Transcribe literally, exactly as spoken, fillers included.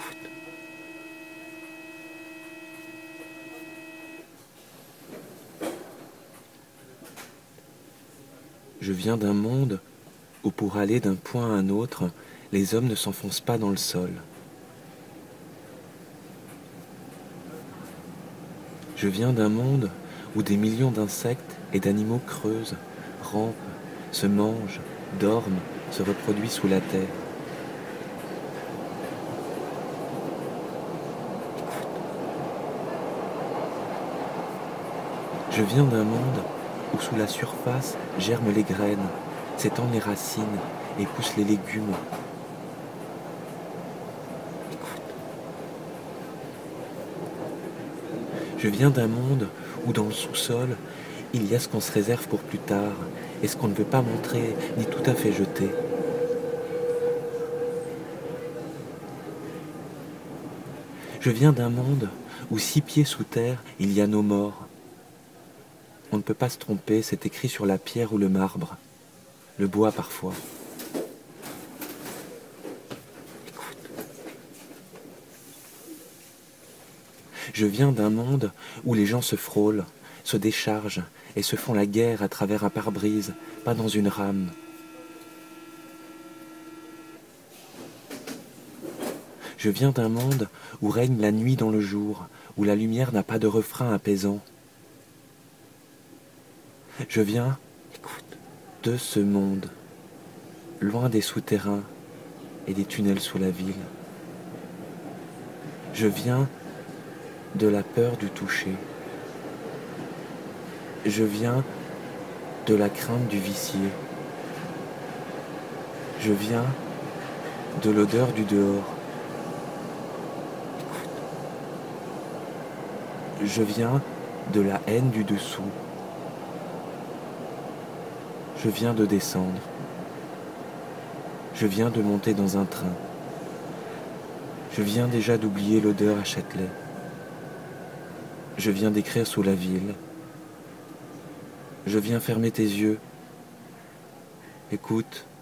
Je viens d'un monde où pour aller d'un point à un autre, les hommes ne s'enfoncent pas dans le sol. Je viens d'un monde où des millions d'insectes et d'animaux creusent, rampent, se mangent, dorment, se reproduisent sous la terre. Je viens d'un monde où sous la surface germent les graines, s'étendent les racines et poussent les légumes. Je viens d'un monde où dans le sous-sol, il y a ce qu'on se réserve pour plus tard et ce qu'on ne veut pas montrer ni tout à fait jeter. Je viens d'un monde où six pieds sous terre, il y a nos morts. On ne peut pas se tromper, c'est écrit sur la pierre ou le marbre, le bois parfois. Je viens d'un monde où les gens se frôlent, se déchargent et se font la guerre à travers un pare-brise, pas dans une rame. Je viens d'un monde où règne la nuit dans le jour, où la lumière n'a pas de refrain apaisant. Je viens de ce monde, loin des souterrains et des tunnels sous la ville. Je viens de la peur du toucher. Je viens de la crainte du vicié. Je viens de l'odeur du dehors. Je viens de la haine du dessous. Je viens de descendre. Je viens de monter dans un train. Je viens déjà d'oublier l'odeur à Châtelet. Je viens d'écrire sous la ville. Je viens fermer tes yeux. Écoute.